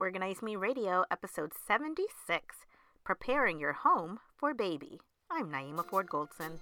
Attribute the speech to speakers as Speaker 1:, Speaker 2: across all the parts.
Speaker 1: Organize Me Radio, episode 76, Preparing Your Home for Baby. I'm Naima Ford Goldson.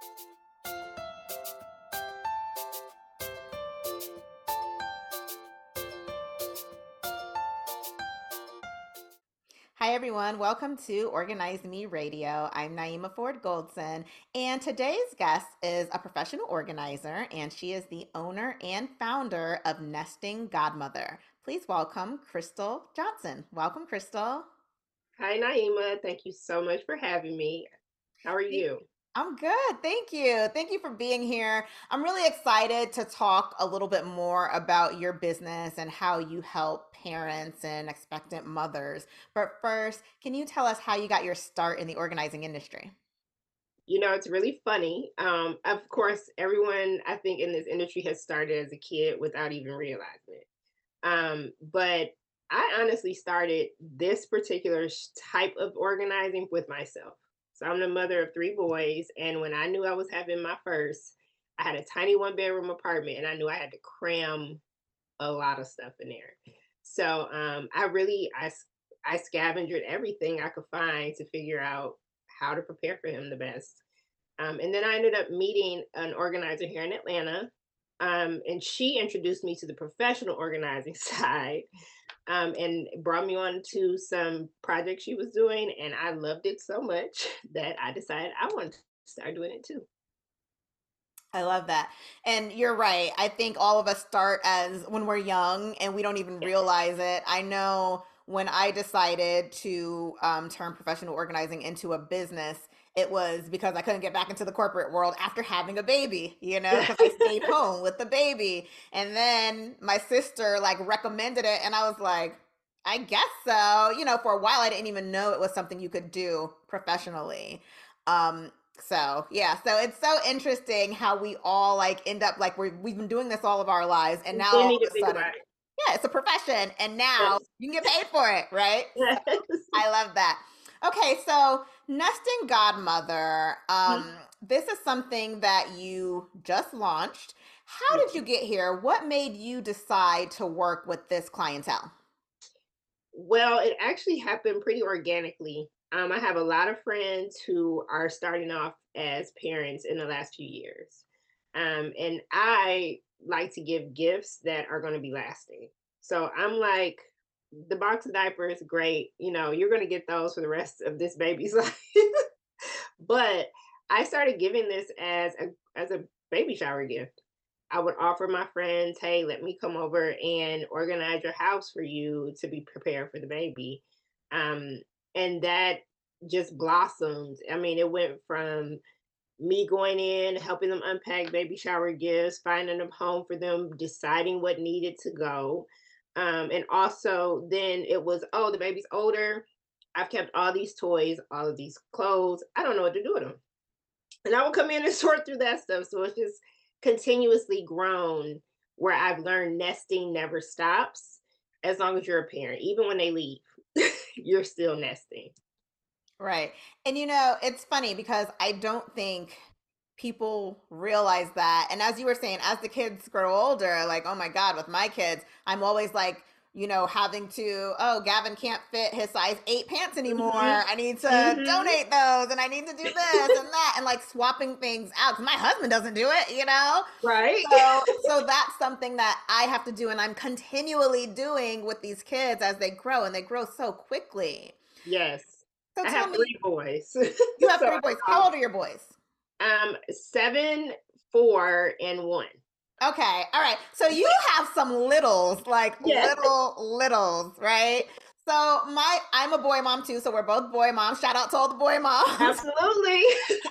Speaker 1: Hi, everyone. Welcome to Organize Me Radio. I'm Naima Ford Goldson, and today's guest is a professional organizer, and she is the owner and founder of Nesting Godmother. Please welcome Crystal Johnson. Welcome, Crystal.
Speaker 2: Hi, Naima. Thank you so much for having me. How are you?
Speaker 1: I'm good. Thank you. Thank you for being here. I'm really excited to talk a little bit more about your business and how you help parents and expectant mothers. But first, can you tell us how you got your start in the organizing industry?
Speaker 2: It's really funny. Of course, everyone I think in this industry has started as a kid without even realizing it. But I honestly started this particular type of organizing with myself. So I'm the mother of three boys, and when I knew I was having my first, I had a tiny one bedroom apartment, and I knew I had to cram a lot of stuff in there. So I scavenged everything I could find to figure out how to prepare for him the best. And then I ended up meeting an organizer here in Atlanta. And she introduced me to the professional organizing side, and brought me on to some projects she was doing. And I loved it so much that I decided I wanted to start doing it too.
Speaker 1: I love that. And you're right. I think all of us start as when we're young and we don't even
Speaker 2: Yes.
Speaker 1: realize it. I know when I decided to turn professional organizing into a business, it was because I couldn't get back into the corporate world after having a baby, because I stayed home with the baby. And then my sister like recommended it and I was like, I guess so. For a while I didn't even know it was something you could do professionally. Um, so it's so interesting how we all like end up like we've been doing this all of our lives, and
Speaker 2: You
Speaker 1: now
Speaker 2: didn't
Speaker 1: all
Speaker 2: even
Speaker 1: of a
Speaker 2: think
Speaker 1: sudden,
Speaker 2: about it.
Speaker 1: yeah, it's a profession, and now
Speaker 2: Yes.
Speaker 1: you can get paid for it, right? So
Speaker 2: Yes.
Speaker 1: I love that. Okay, so Nesting Godmother, this is something that you just launched. How did you get here? What made you decide to work with this clientele?
Speaker 2: Well, it actually happened pretty organically. I have a lot of friends who are starting off as parents in the last few years. And I like to give gifts that are going to be lasting. So I'm like, the box of diapers, great. You're going to get those for the rest of this baby's life. But I started giving this as a baby shower gift. I would offer my friends, hey, let me come over and organize your house for you to be prepared for the baby. Um, and that just blossomed. I mean, it went from me going in, helping them unpack baby shower gifts, finding a home for them, deciding what needed to go. And also, then it was, oh, the baby's older. I've kept all these toys, all of these clothes. I don't know what to do with them. And I will come in and sort through that stuff. So it's just continuously grown where I've learned nesting never stops as long as you're a parent. Even when they leave, you're still nesting.
Speaker 1: Right. And it's funny because I don't think people realize that. And as you were saying, as the kids grow older, like, oh my God, with my kids, I'm always like, having to, oh, Gavin can't fit his size 8 pants anymore.
Speaker 2: Hmm.
Speaker 1: I need to
Speaker 2: Hmm.
Speaker 1: donate those and I need to do this and that and like swapping things out. 'Cause my husband doesn't do it.
Speaker 2: Right.
Speaker 1: So that's something that I have to do and I'm continually doing with these kids as they grow and they grow so quickly.
Speaker 2: Yes.
Speaker 1: So
Speaker 2: I
Speaker 1: tell
Speaker 2: have
Speaker 1: me,
Speaker 2: three boys.
Speaker 1: you have
Speaker 2: So
Speaker 1: 3 boys. How old are your boys?
Speaker 2: 7, 4, and 1.
Speaker 1: Okay. All right. So you have some littles, like
Speaker 2: Yes,
Speaker 1: littles, right? So I'm a boy mom too, so we're both boy moms. Shout out to all the boy moms.
Speaker 2: absolutely.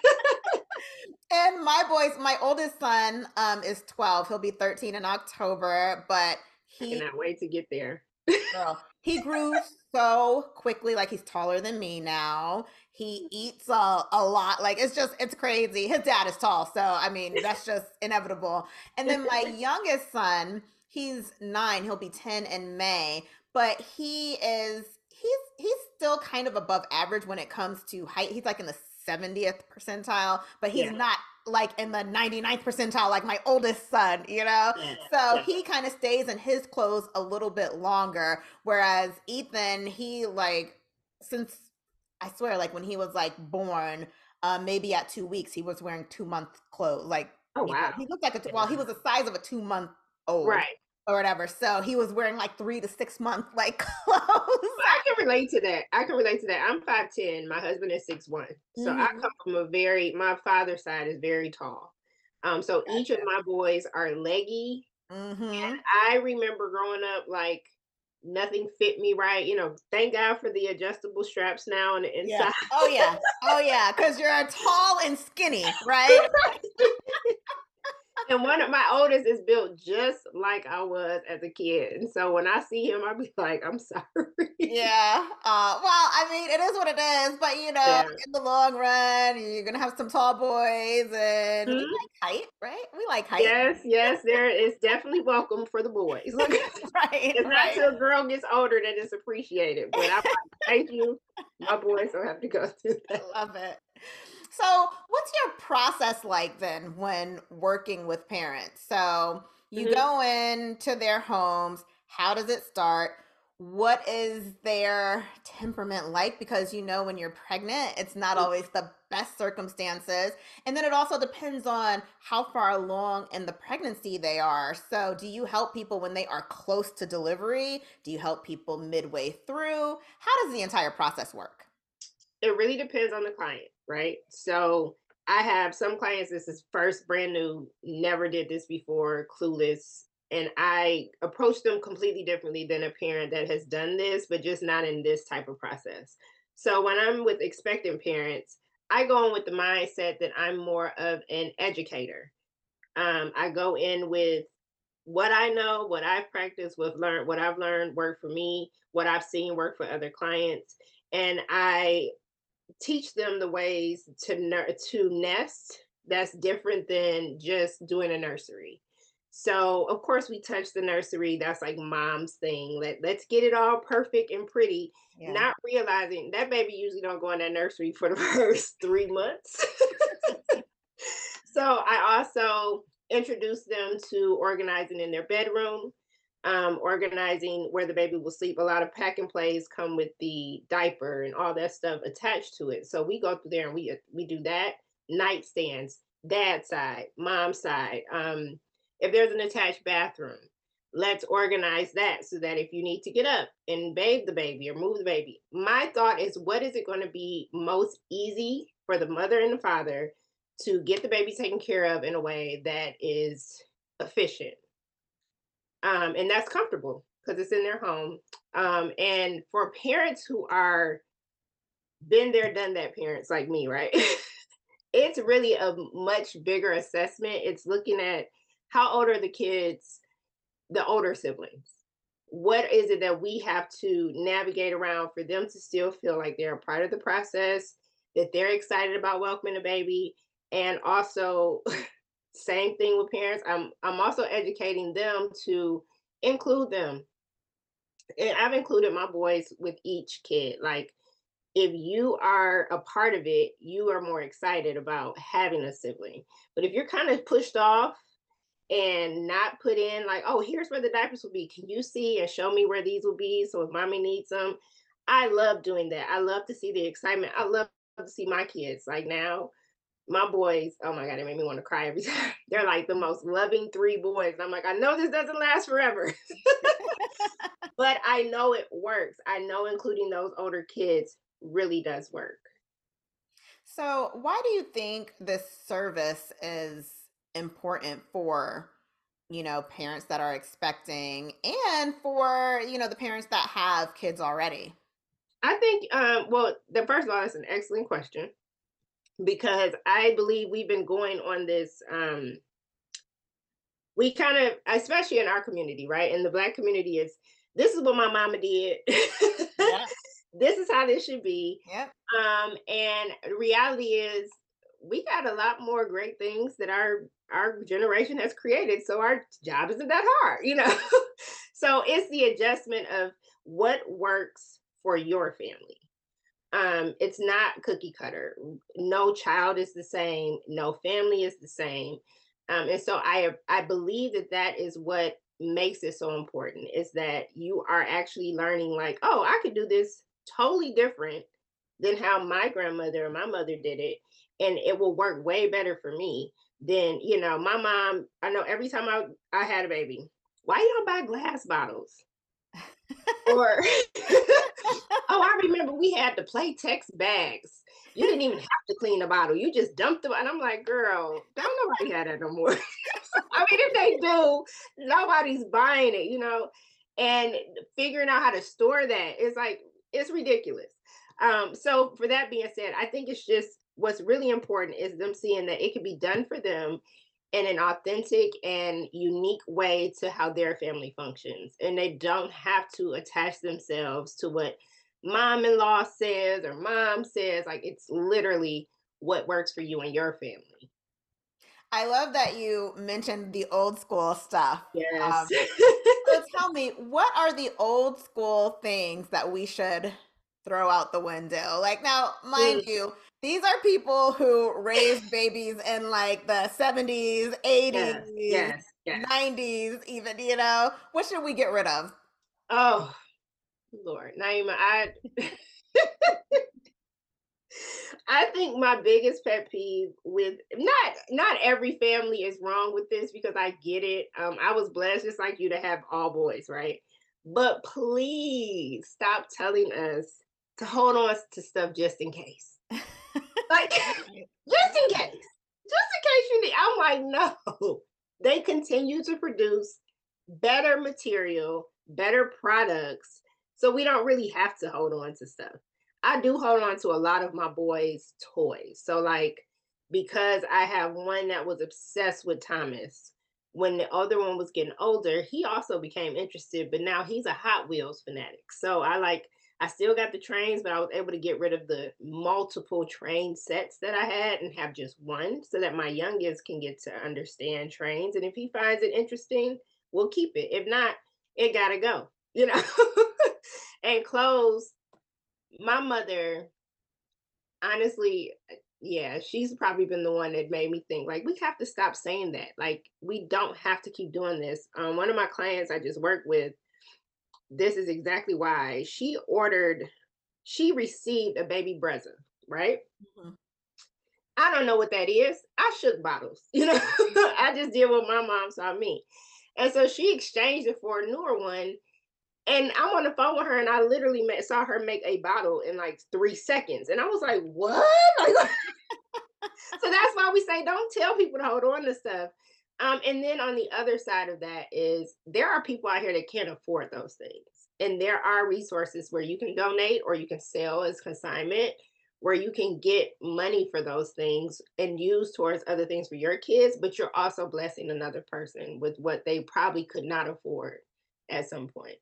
Speaker 1: And my oldest son is 12. He'll be 13 in October, but
Speaker 2: I
Speaker 1: he
Speaker 2: cannot wait to get there.
Speaker 1: girl, he grew so quickly. Like he's taller than me now. He eats a lot. Like it's crazy. His dad is tall, so I mean that's just inevitable. And then my youngest son, he's 9. He'll be 10 in May, but he's still kind of above average when it comes to height. He's like in the 70th percentile, but he's
Speaker 2: Yeah.
Speaker 1: not like in the 99th percentile, like my oldest son, you know?
Speaker 2: Yeah,
Speaker 1: So
Speaker 2: yeah.
Speaker 1: he kind of stays in his clothes a little bit longer. Whereas Ethan, he like, since I swear, like when he was like born, maybe at 2 weeks, he was wearing 2 month clothes. Like,
Speaker 2: Oh
Speaker 1: you know,
Speaker 2: wow.
Speaker 1: he looked like
Speaker 2: Yeah.
Speaker 1: well, he was the size of a 2 month old
Speaker 2: Right.
Speaker 1: or whatever. So he was wearing like 3 to 6 month like
Speaker 2: Well,
Speaker 1: clothes.
Speaker 2: I can relate to that. I can relate to that. I'm 5'10". My husband is 6'1". So I
Speaker 1: Hmm.
Speaker 2: come from my father's side is very tall. So each of
Speaker 1: Gotcha.
Speaker 2: my boys are leggy.
Speaker 1: Hmm.
Speaker 2: I remember growing up like nothing fit me right. Thank God for the adjustable straps now on the
Speaker 1: Yeah.
Speaker 2: inside.
Speaker 1: Oh yeah. Oh yeah. Because you're tall and skinny, right?
Speaker 2: And one of my oldest is built just like I was as a kid. And so when I see him, I'll be like, I'm sorry.
Speaker 1: Yeah. Well, I mean, it is what it is, but
Speaker 2: Yeah.
Speaker 1: in the long run, you're gonna have some tall boys, and we
Speaker 2: Mhm.
Speaker 1: like height, right? We like height,
Speaker 2: Yes, yes, there is definitely welcome for the boys. Look,
Speaker 1: right?
Speaker 2: it's not
Speaker 1: Right.
Speaker 2: till a girl gets older that it's appreciated. But I'm like, thank you. My boys don't have to go through that.
Speaker 1: I love it. So, what's your process like then when working with parents? So, you
Speaker 2: Mhm.
Speaker 1: go into their homes. How does it start? What is their temperament like? Because when you're pregnant, it's not always the best circumstances. And then it also depends on how far along in the pregnancy they are. So, do you help people when they are close to delivery? Do you help people midway through? How does the entire process work?
Speaker 2: It really depends on the client, right? So I have some clients, this is first brand new, never did this before, clueless. And I approach them completely differently than a parent that has done this, but just not in this type of process. So when I'm with expectant parents, I go in with the mindset that I'm more of an educator. I go in with what I know, what I've practiced, what I've learned worked for me, what I've seen work for other clients. And I teach them the ways to nest that's different than just doing a nursery. So of course we touch the nursery. That's like mom's thing. Let's get it all perfect and pretty,
Speaker 1: Yeah.
Speaker 2: not realizing that baby usually don't go in that nursery for the first 3 months. So I also introduce them to organizing in their bedroom, organizing where the baby will sleep. A lot of pack and plays come with the diaper and all that stuff attached to it. So we go through there and we do that. Nightstands, dad's side, mom's side. If there's an attached bathroom, let's organize that so that if you need to get up and bathe the baby or move the baby, my thought is what is it going to be most easy for the mother and the father to get the baby taken care of in a way that is efficient, and that's comfortable because it's in their home. And for parents who are been there, done that, parents like me, right? It's really a much bigger assessment. It's looking at how old are the kids, the older siblings. What is it that we have to navigate around for them to still feel like they're a part of the process, that they're excited about welcoming a baby, and also same thing with parents. I'm also educating them to include them. And I've included my boys with each kid. Like if you are a part of it, you are more excited about having a sibling. But if you're kind of pushed off and not put in like, oh, here's where the diapers will be. Can you see and show me where these will be? So if mommy needs them, I love doing that. I love to see the excitement. I love to see my kids. Like now, my boys, oh my God, it made me want to cry every time. They're like the most loving three boys. I'm like, I know this doesn't last forever, but I know it works. I know including those older kids really does work.
Speaker 1: So, why do you think this service is important for, parents that are expecting and for, the parents that have kids already?
Speaker 2: I think, well, first of all, that's an excellent question because I believe we've been going on this. We kind of, especially in our community, right? In the Black community, is this is what my mama did.
Speaker 1: Yep.
Speaker 2: This is how this should be.
Speaker 1: Yep.
Speaker 2: And the reality is, we got a lot more great things that our generation has created. So our job isn't that hard. So it's the adjustment of what works for your family. It's not cookie cutter. No child is the same. No family is the same. And so I believe that that is what makes it so important is that you are actually learning like, oh, I could do this totally different than how my grandmother or my mother did it, and it will work way better for me than my mom. I know every time I had a baby, why you don't buy glass bottles? Or oh, I remember we had the Playtex bags. You didn't even have to clean the bottle. You just dumped them. And I'm like, girl, don't nobody have that no more. I mean, if they do, nobody's buying it, and figuring out how to store that is like, it's ridiculous. So for that being said, I think it's just what's really important is them seeing that it can be done for them in an authentic and unique way to how their family functions. And they don't have to attach themselves to what mom-in-law says or mom says. Like it's literally what works for you and your family.
Speaker 1: I love that you mentioned the old school stuff.
Speaker 2: Yes.
Speaker 1: So tell me, what are the old school things that we should throw out the window? Like now, mind
Speaker 2: Mm,
Speaker 1: you, these are people who raised babies in like the 70s,
Speaker 2: yes,
Speaker 1: 80s,
Speaker 2: yes, yes.
Speaker 1: 90s, even, what should we get rid of?
Speaker 2: Oh, Lord, Naima, I think my biggest pet peeve with not every family is wrong with this because I get it. I was blessed just like you to have all boys, right? But please stop telling us to hold on to stuff just in case. Like just
Speaker 1: Right.
Speaker 2: in case. Just in case you need. I'm like, no. They continue to produce better material, better products. So we don't really have to hold on to stuff. I do hold on to a lot of my boys' toys. So, like, because I have one that was obsessed with Thomas, when the other one was getting older, he also became interested, but now he's a Hot Wheels fanatic. So, I still got the trains, but I was able to get rid of the multiple train sets that I had and have just one so that my youngest can get to understand trains. And if he finds it interesting, we'll keep it. If not, it gotta go. And clothes, my mother, honestly, yeah, she's probably been the one that made me think like we have to stop saying that. Like we don't have to keep doing this. One of my clients I just worked with, this is exactly why she received a baby Brezza, right?
Speaker 1: Mhm.
Speaker 2: I don't know what that is. I shook bottles. I just did what my mom saw me. And so she exchanged it for a newer one. And I'm on the phone with her, and I literally saw her make a bottle in like 3 seconds. And I was like, what? Like, so that's why we say don't tell people to hold on to stuff. And then on the other side of that is there are people out here that can't afford those things. And there are resources where you can donate or you can sell as consignment, where you can get money for those things and use towards other things for your kids, but you're also blessing another person with what they probably could not afford at some point.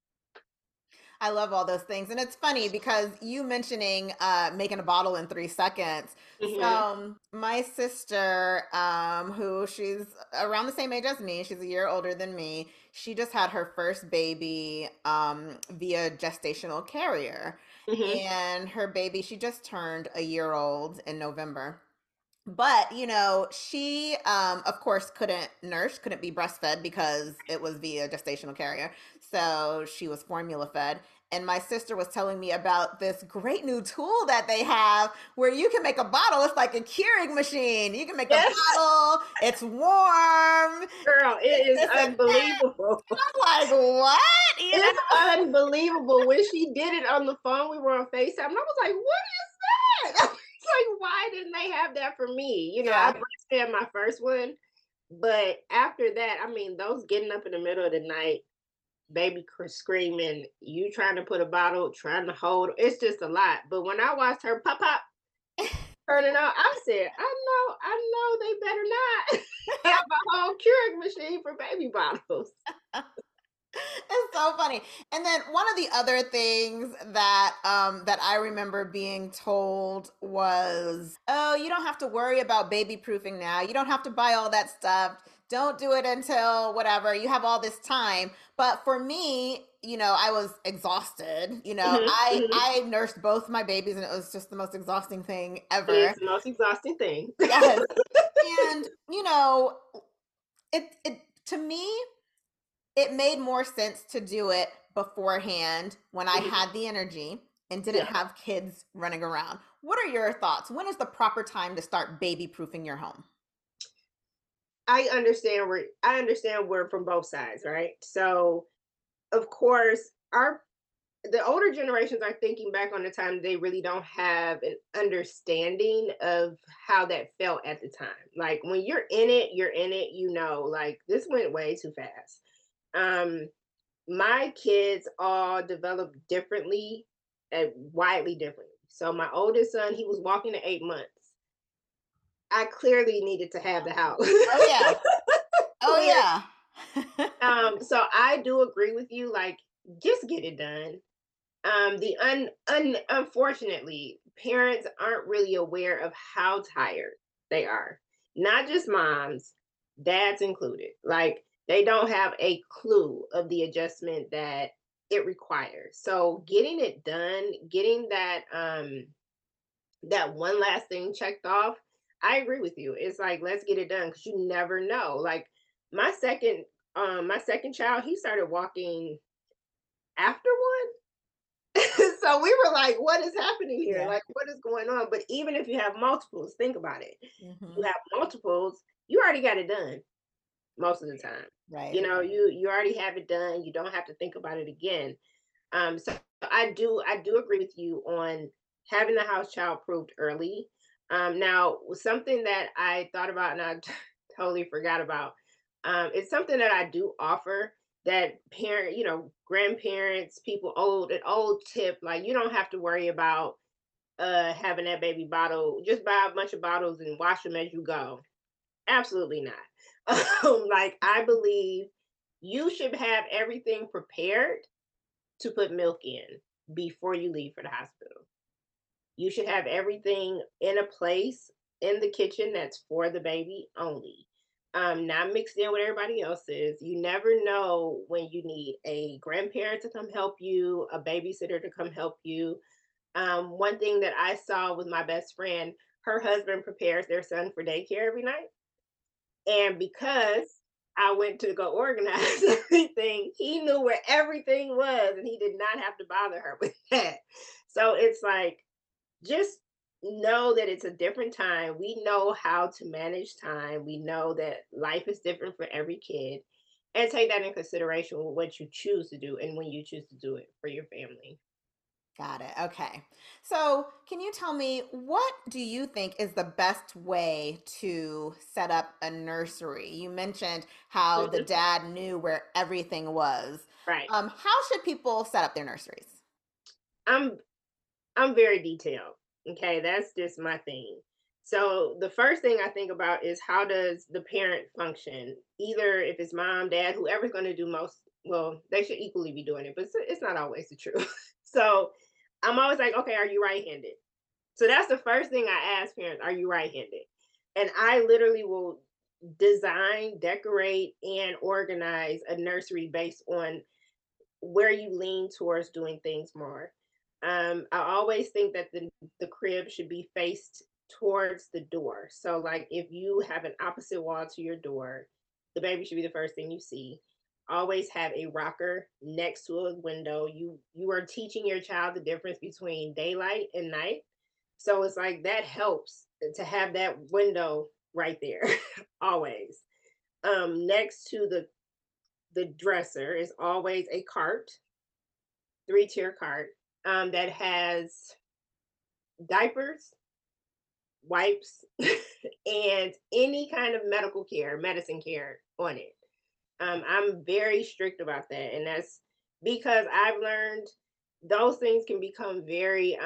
Speaker 1: I love all those things. And it's funny because you mentioning making a bottle in 3 seconds.
Speaker 2: Hmm.
Speaker 1: So my sister, who she's around the same age as me, she's a year older than me. She just had her first baby via gestational carrier.
Speaker 2: Hmm.
Speaker 1: And her baby, she just turned a year old in November. But she of course couldn't be breastfed because it was via gestational carrier, so she was formula fed. And my sister was telling me about this great new tool that they have where you can make a bottle. It's like a Keurig machine. You can make a
Speaker 2: Yes,
Speaker 1: bottle. It's warm.
Speaker 2: girl, it is
Speaker 1: This and that.
Speaker 2: unbelievable.
Speaker 1: I'm like, what?
Speaker 2: It's unbelievable. When she did it on the phone, we were on FaceTime, and I was like, "What is that?" It's like, why didn't they have that for me? I
Speaker 1: Yeah.
Speaker 2: breastfed my first one, but after that, I mean, those getting up in the middle of the night, baby screaming, you trying to put a bottle, trying to hold, it's just a lot. But when I watched her pop pop turning on, I said, I know, they better not have a whole Keurig machine for baby bottles.
Speaker 1: It's so funny. And then one of the other things that I remember being told was, "Oh, you don't have to worry about baby proofing now. You don't have to buy all that stuff. don't do it until whatever, you have all this time. But for me, I was exhausted.
Speaker 2: Mhm,
Speaker 1: I
Speaker 2: mhm.
Speaker 1: I nursed both my babies and it was just the most exhausting thing
Speaker 2: It is
Speaker 1: ever.
Speaker 2: the most exhausting thing.
Speaker 1: Yes. And it to me, it made more sense to do it beforehand when I
Speaker 2: Mhm.
Speaker 1: had the energy and didn't
Speaker 2: Yeah.
Speaker 1: have kids running around. What are your thoughts? When is the proper time to start baby proofing your home?
Speaker 2: I understand where from both sides, right? So, of course, our the older generations are thinking back on the time they really don't have an understanding of how that felt at the time. Like when you're in it, like this went way too fast. Um, my kids all developed differently and widely differently. So my oldest son, he was walking at 8 months. I clearly needed to have the house.
Speaker 1: Oh yeah. Oh
Speaker 2: Clear.
Speaker 1: yeah.
Speaker 2: So I do agree with you. Like, just get it done. Unfortunately, parents aren't really aware of how tired they are. Not just moms, dads included. Like, they don't have a clue of the adjustment that it requires. So getting it done, getting that one last thing checked off, I agree with you. It's like, let's get it done because you never know. Like my second child, he started walking after one. So we were like, what is happening here?
Speaker 1: Yeah.
Speaker 2: Like, what is going on? But even if you have multiples, think about it. You
Speaker 1: Hmm.
Speaker 2: have multiples, you already got it done most of the time.
Speaker 1: Right.
Speaker 2: You already have it done. You don't have to think about it again. So I do agree with you on having the house child proved early. Now something that I thought about and I totally forgot about. It's something that I do offer that grandparents, people old, an old tip, like you don't have to worry about having that baby bottle. Just buy a bunch of bottles and wash them as you go. Absolutely not. Like I believe you should have everything prepared to put milk in before you leave for the hospital. You should have everything in a place in the kitchen that's for the baby only. Not mixed in with everybody else's. You never know when you need a grandparent to come help you, a babysitter to come help you. One thing that I saw with my best friend, her husband prepares their son for daycare every night. And because I went to go organize everything, he knew where everything was and he did not have to bother her with that. So it's like, just know that it's a different time. We know how to manage time. We know that life is different for every kid. And take that in consideration with what you choose to do and when you choose to do it for your family.
Speaker 1: Got it. Okay. So, can you tell me what do you think is the best way to set up a nursery? You mentioned how the
Speaker 2: Mhm.
Speaker 1: dad knew where everything was.
Speaker 2: Right.
Speaker 1: How should people set up their nurseries?
Speaker 2: I'm I'm very detailed. Okay, that's just my thing. So the first thing I think about is how does the parent function? Either if it's mom, dad, whoever's going to do most, well, they should equally be doing it, but it's not always the truth. So I'm always like, okay, are you right-handed? So that's the first thing I ask parents, are you right-handed? And I literally will design, decorate, and organize a nursery based on where you lean towards doing things more. I always think that the crib should be faced towards the door. So, like, if you have an opposite wall to your door, the baby should be the first thing you see. Always have a rocker next to a window. You are teaching your child the difference between daylight and night. So it's like that helps to have that window right there, always. Next to the dresser is always a cart, three-tier cart, that has diapers, wipes, and any kind of medical care, medicine care on it. I'm very strict about that, and that's because I've learned those things can become very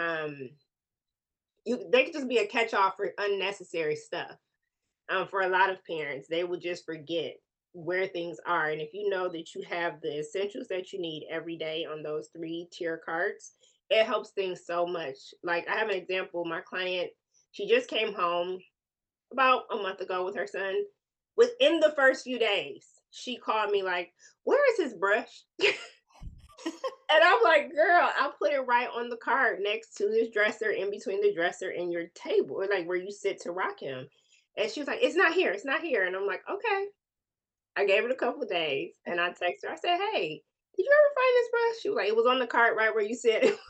Speaker 2: they can just be a catch-all for unnecessary stuff. For a lot of parents, they will just forget where things are. And if you know that you have the essentials that you need every day on those three-tier carts, it helps things so much. Like I have an example, my client, she just came home about a month ago with her son. Within the first few days, she called me like, "Where is his brush?" And I'm like, "Girl, I put it right on the cart next to his dresser, in between the dresser and your table, or like where you sit to rock him." And she was like, "It's not here. It's not here." And I'm like, "Okay." I gave it a couple of days, and I texted her. I said, "Hey, did you ever find this brush?" She was like, "It was on the cart right where you said it."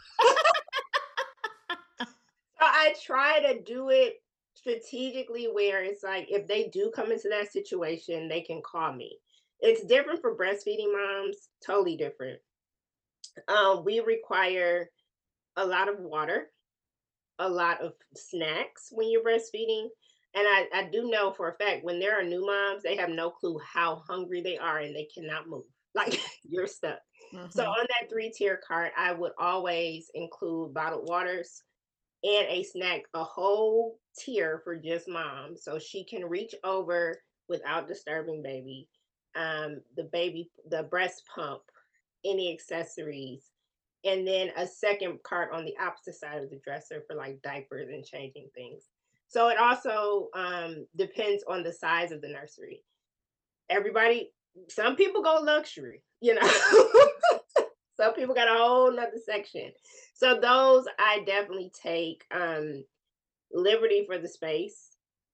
Speaker 2: So I try to do it strategically where it's like if they do come into that situation, they can call me. It's different for breastfeeding moms, totally different. We require a lot of water, a lot of snacks when you're breastfeeding. And I do know for a fact when there are new moms, they have no clue how hungry they are and they cannot move. Like you're stuck. So
Speaker 1: Mhm.
Speaker 2: on that three-tier cart, I would always include bottled waters and a snack, a whole tier for just mom, so she can reach over without disturbing baby. The breast pump, any accessories, and then a second cart on the opposite side of the dresser for like diapers and changing things. So it also depends on the size of the nursery. Everybody, some people go luxury, you know. Some people got a whole nother section. So those I definitely take liberty for the space.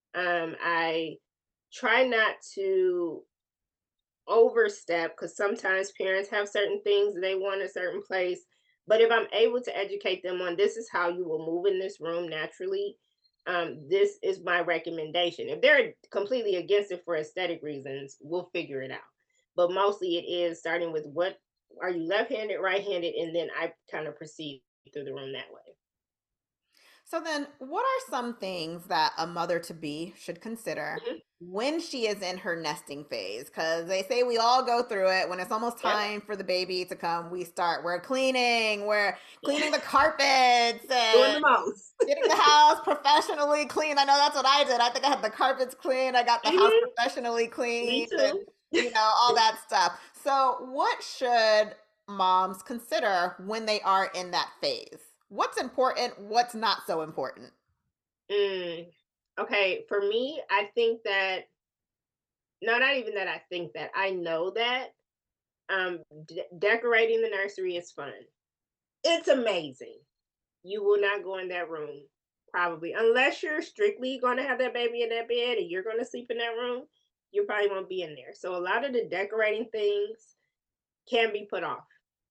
Speaker 2: I try not to overstep because sometimes parents have certain things they want a certain place. But if I'm able to educate them on this is how you will move in this room naturally, this is my recommendation. If they're completely against it for aesthetic reasons, we'll figure it out. But mostly it is starting with what are you left handed, right handed, and then I kind of proceed through the room that way.
Speaker 1: So then, what are some things that a mother to be should consider
Speaker 2: Mhm.
Speaker 1: when she is in her nesting phase? Because they say we all go through it. When it's almost
Speaker 2: Yep.
Speaker 1: time for the baby to come, we're cleaning the carpets
Speaker 2: Doing
Speaker 1: and
Speaker 2: the most.
Speaker 1: getting the house professionally cleaned. I know that's what I did. I think I had the carpets cleaned. I got the house
Speaker 2: Mhm.
Speaker 1: professionally
Speaker 2: Me
Speaker 1: cleaned and,
Speaker 2: too.
Speaker 1: all that stuff. So, what should moms consider when they are in that phase? What's important? What's not so important?
Speaker 2: Mm. Okay, for me, I think that no, not even that I think that. I know that decorating the nursery is fun. It's amazing. You will not go in that room probably unless you're strictly going to have that baby in that bed and you're going to sleep in that room. You probably won't be in there. So a lot of the decorating things can be put off.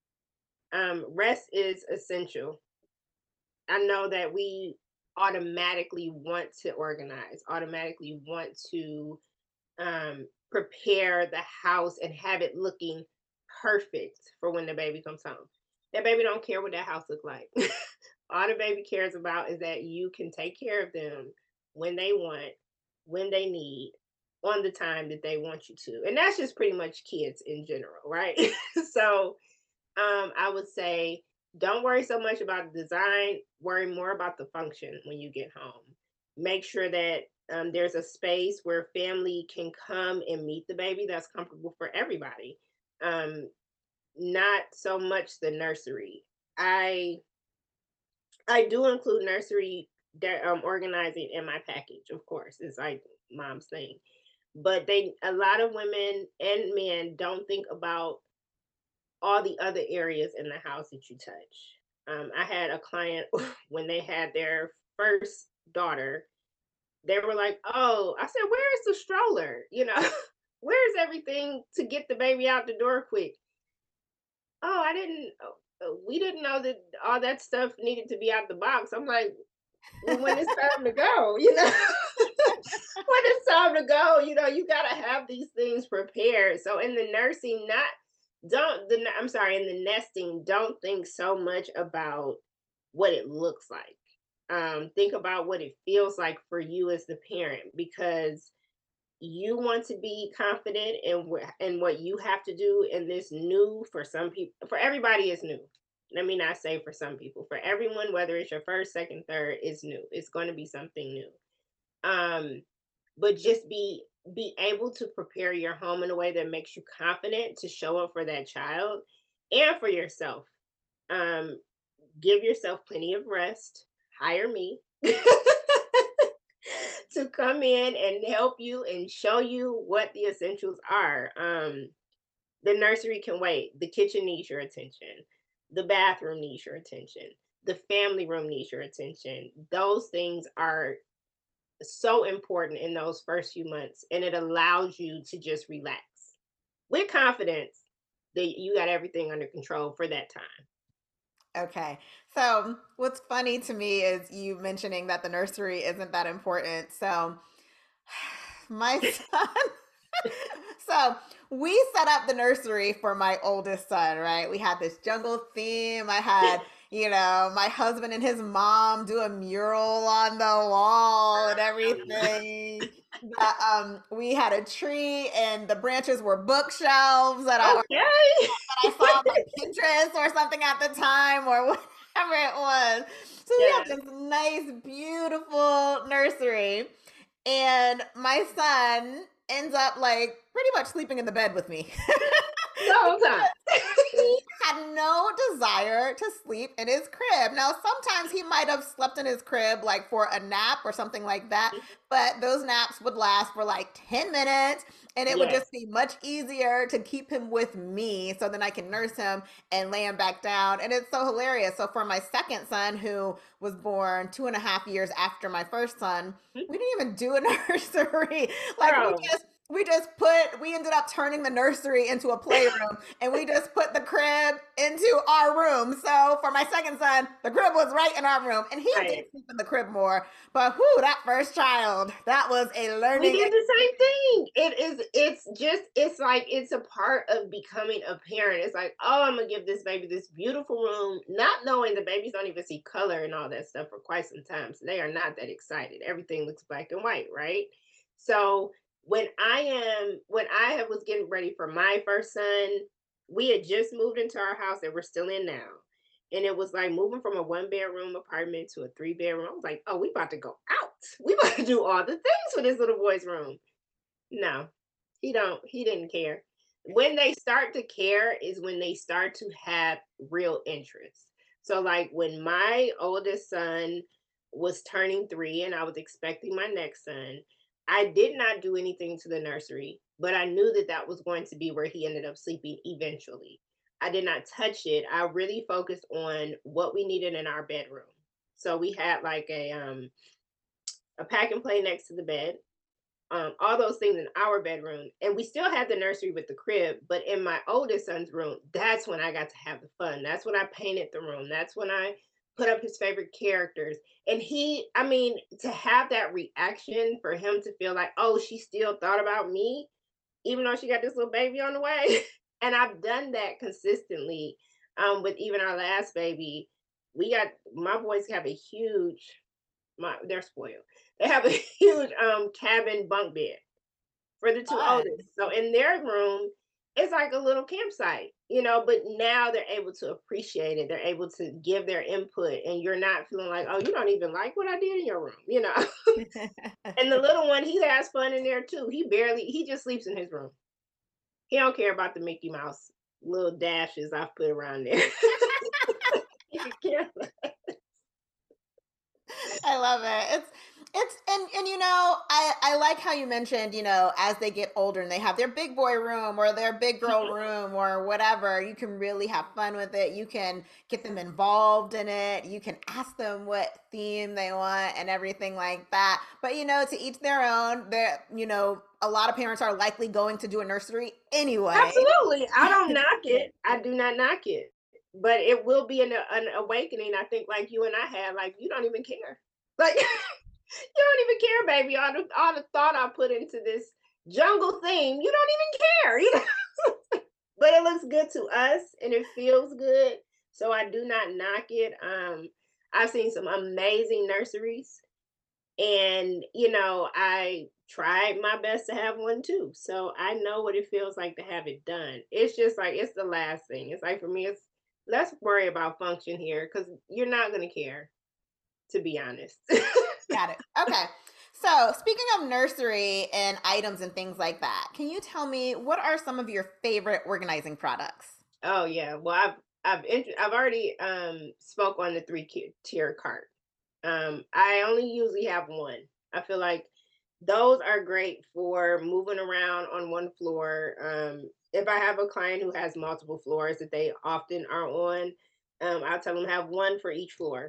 Speaker 2: Rest is essential. I know that we automatically want to organize, automatically want to prepare the house and have it looking perfect for when the baby comes home. That baby don't care what that house look like. All the baby cares about is that you can take care of them when they want, when they need, on the time that they want you to. And that's just pretty much kids in general, right? So I would say don't worry so much about the design, worry more about the function when you get home. Make sure that there's a space where family can come and meet the baby that's comfortable for everybody. Um, Not so much the nursery. I I do include nursery organizing in my package, of course. It's like mom's thing. But they a lot of women and men don't think about all the other areas in the house that you touch. I had a client when they had their first daughter, they were like, "Oh," I said, "Where is the stroller? You know, where's everything to get the baby out the door quick?" "Oh, I didn't. We didn't know that all that stuff needed to be out the box." I'm like, "Well, when it's time to go, you know." When it's time to go, you gotta have these things prepared. So in the nursing, not don't the I'm sorry, in the nesting, don't think so much about what it looks like. Think about what it feels like for you as the parent because you want to be confident in what you have to do in this new for some people for everybody is new. Let me not say for some people. For everyone, whether it's your first, second, third, is new. It's going to be something new. Um, but just be able to prepare your home in a way that makes you confident to show up for that child and for yourself. Um, Give yourself plenty of rest. Hire me to come in and help you and show you what the essentials are. The nursery can wait. The kitchen needs your attention. The bathroom needs your attention. The family room needs your attention. Those things are so important in those first few months, and it allows you to just relax with confidence that you got everything under control for that time.
Speaker 1: Okay. So, what's funny to me is you mentioning that the nursery isn't that important. So, my son, so we set up the nursery for my oldest son, right? We had this jungle theme. I had, my husband and his mom do a mural on the wall and everything. We had a tree and the branches were bookshelves
Speaker 2: Okay.
Speaker 1: I saw on like Pinterest or something at the time or whatever it was. So we
Speaker 2: Yeah.
Speaker 1: have this nice, beautiful nursery. And my son ends up like pretty much sleeping in the bed with me.
Speaker 2: The whole time.
Speaker 1: He had no desire to sleep in his crib. Now, sometimes he might have slept in his crib like for a nap or something like that, but those naps would last for like 10 minutes and it would
Speaker 2: Yes.
Speaker 1: just be much easier to keep him with me so then I can nurse him and lay him back down. And it's so hilarious. So, for my second son, who was born 2.5 years after my first son, we didn't even do a nursery. Like,
Speaker 2: Girl.
Speaker 1: we ended up turning the nursery into a playroom and we just put the crib into our room. So for my second son, the crib was right in our room and he did
Speaker 2: Right.
Speaker 1: sleep in the crib more. But whoo, that first child, that was a
Speaker 2: We
Speaker 1: learning.
Speaker 2: did the same thing. It's like it's a part of becoming a parent. It's like, oh, I'm gonna give this baby this beautiful room, not knowing the babies don't even see color and all that stuff for quite some time. So they are not that excited. Everything looks black and white, right? So when I was getting ready for my first son, we had just moved into our house that we're still in now. And it was like moving from a one bedroom apartment to a three bedroom. I was like, oh, we about to go out. We about to do all the things for this little boy's room. No, he didn't care. When they start to care is when they start to have real interest. So like when my oldest son was turning 3 and I was expecting my next son, I did not do anything to the nursery, but I knew that that was going to be where he ended up sleeping eventually. I did not touch it. I really focused on what we needed in our bedroom. So we had like a pack and play next to the bed, all those things in our bedroom. And we still had the nursery with the crib, but in my oldest son's room, that's when I got to have the fun. That's when I painted the room. That's when I put up his favorite characters. And I mean, to have that reaction for him to feel like, oh, she still thought about me, even though she got this little baby on the way. And I've done that consistently with even our last baby. My boys have a huge, they're spoiled. They have a huge cabin bunk bed for the two
Speaker 1: Fun.
Speaker 2: oldest. So in their room, it's like a little campsite, but now they're able to appreciate it. They're able to give their input and you're not feeling like, oh, you don't even like what I did in your room. And the little one, he has fun in there too. He just sleeps in his room. He don't care about the Mickey Mouse little dashes I've put around there. He could care
Speaker 1: I love it. It's and I like how you mentioned, as they get older and they have their big boy room or their big girl room or whatever, you can really have fun with it. You can get them involved in it. You can ask them what theme they want and everything like that. But to each their own. A lot of parents are likely going to do a nursery anyway.
Speaker 2: Absolutely. I don't knock it. I do not knock it. But it will be an awakening, I think, like you and I had. Like, you don't even care. Like, you don't even care, baby. All the thought I put into this jungle theme, you don't even care. But it looks good to us and it feels good. So I do not knock it. I've seen some amazing nurseries and, I tried my best to have one too. So I know what it feels like to have it done. It's just like it's the last thing. It's like for me, it's let's worry about function here because you're not gonna care, to be honest.
Speaker 1: Got it. Okay. So, speaking of nursery and items and things like that, can you tell me what are some of your favorite organizing products?
Speaker 2: Oh yeah. Well, I've already spoke on the tier cart. I only usually have one. I feel like Those are great for moving around on one floor. If I have a client who has multiple floors that they often are on, I'll tell them have one for each floor.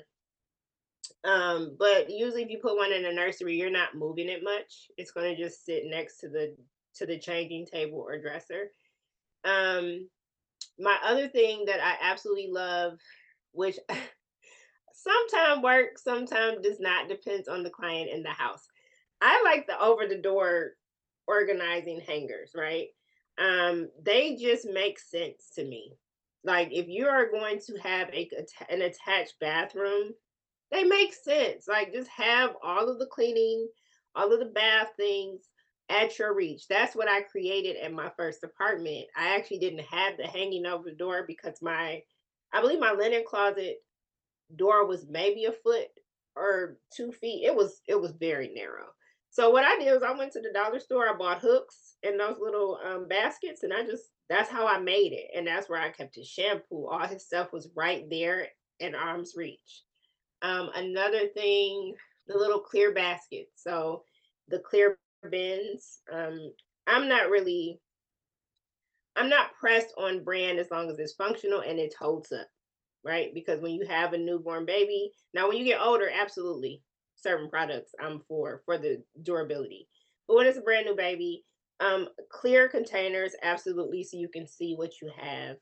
Speaker 2: But usually if you put one in a nursery, you're not moving it much. It's going to just sit next to the changing table or dresser. Um, my other thing that I absolutely love, which sometimes works, sometimes does not, depends on the client in the house. I like the over the door organizing hangers, right? They just make sense to me. Like if you are going to have an attached bathroom, they make sense. Like just have all of the cleaning, all of the bath things at your reach. That's what I created at my first apartment. I actually didn't have the hanging over the door because I believe my linen closet door was maybe a foot or 2 feet. It was very narrow. So what I did was I went to the dollar store, I bought hooks and those little baskets, and I just that's how I made it. And that's where I kept his shampoo. All his stuff was right there in arm's reach. Another thing, the little clear baskets. So the clear bins. I'm not really I'm not pressed on brand as long as it's functional and it holds up, right? Because when you have a newborn baby, now when you get older, absolutely certain products I'm for the durability. But when it's a brand new baby, clear containers, absolutely, so you can see what you have.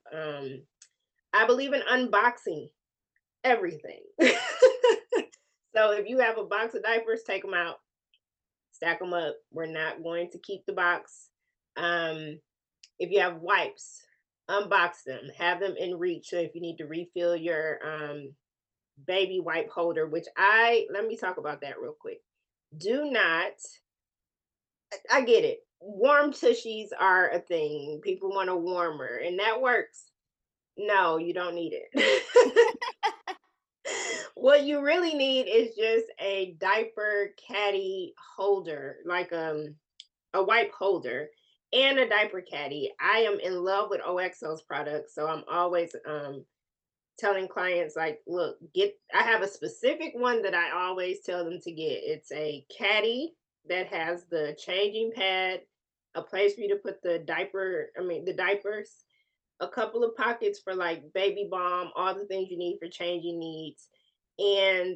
Speaker 2: I believe in unboxing everything. So if you have a box of diapers, take them out, stack them up. We're not going to keep the box. Um, if you have wipes, unbox them, have them in reach. So if you need to refill your baby wipe holder, which let me talk about that real quick. Do not, I get it. Warm tushies are a thing. People want a warmer, and that works. No, you don't need it. What you really need is just a diaper caddy holder, like a wipe holder and a diaper caddy. I am in love with OXO's products, so I'm always telling clients like, look, get I have a specific one that I always tell them to get. It's a caddy that has the changing pad, a place for you to put the diapers, a couple of pockets for like baby balm, all the things you need for changing needs, and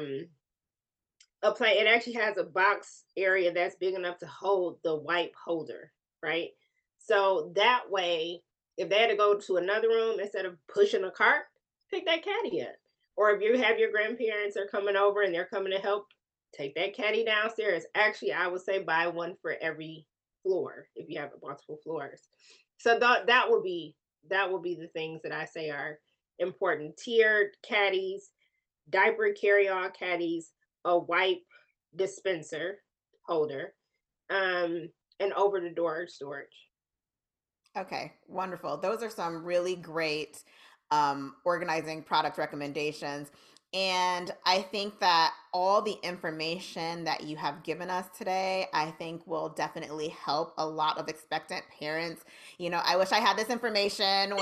Speaker 2: it actually has a box area that's big enough to hold the wipe holder, right? So that way, if they had to go to another room instead of pushing a cart, take that caddy up. Or if you have your grandparents are coming over and they're coming to help, take that caddy downstairs. Actually, I would say buy one for every floor if you have multiple floors. So that will be the things that I say are important. Tiered caddies, diaper carry-on caddies, a wipe dispenser holder, and over the door storage.
Speaker 1: Okay, wonderful. Those are some really great organizing product recommendations. And I think that all the information that you have given us today, I think will definitely help a lot of expectant parents. I wish I had this information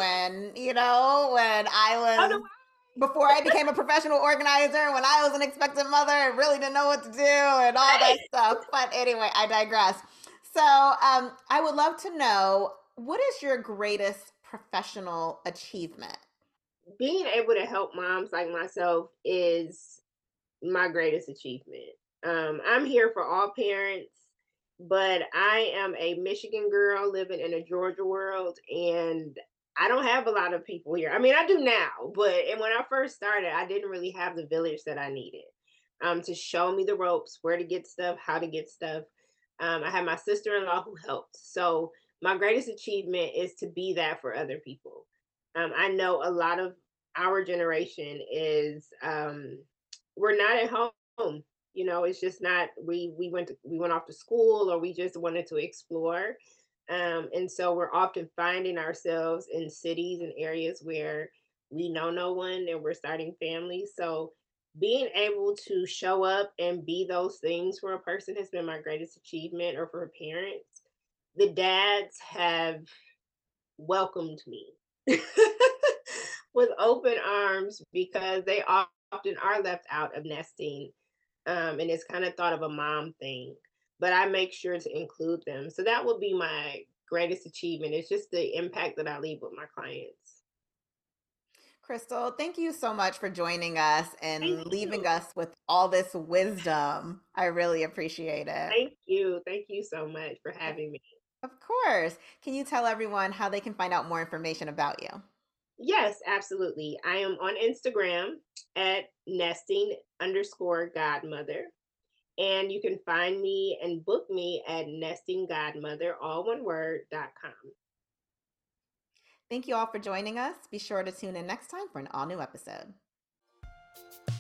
Speaker 1: when I
Speaker 2: Oh no,
Speaker 1: was before I became a professional organizer, when I was an expectant mother and really didn't know what to do and all that
Speaker 2: right.
Speaker 1: stuff. But anyway, I digress. So I would love to know, what is your greatest professional achievement?
Speaker 2: Being able to help moms like myself is my greatest achievement. I'm here for all parents, but I am a Michigan girl living in a Georgia world, and I don't have a lot of people here. I mean, I do now, but and when I first started, I didn't really have the village that I needed to show me the ropes, where to get stuff, how to get stuff. I had my sister in law who helped. So, my greatest achievement is to be that for other people. I know a lot of our generation is we're not at home. It's just not we went off to school or we just wanted to explore. And so we're often finding ourselves in cities and areas where we know no one and we're starting families. So being able to show up and be those things for a person has been my greatest achievement, or for parents. The dads have welcomed me with open arms because they often are left out of nesting, and it's kind of thought of a mom thing. but I make sure to include them. So that would be my greatest achievement. It's just the impact that I leave with my clients.
Speaker 1: Crystal, thank you so much for joining us
Speaker 2: Thank
Speaker 1: and
Speaker 2: you.
Speaker 1: leaving us with all this wisdom. I really appreciate it.
Speaker 2: Thank you. Thank you so much for
Speaker 1: Of,
Speaker 2: having me.
Speaker 1: of course. Can you tell everyone how they can find out more information about you?
Speaker 2: Yes, absolutely. I am on Instagram at nesting_godmother. And you can find me and book me at nestinggodmother, all one word.com.
Speaker 1: Thank you all for joining us. Be sure to tune in next time for an all new episode.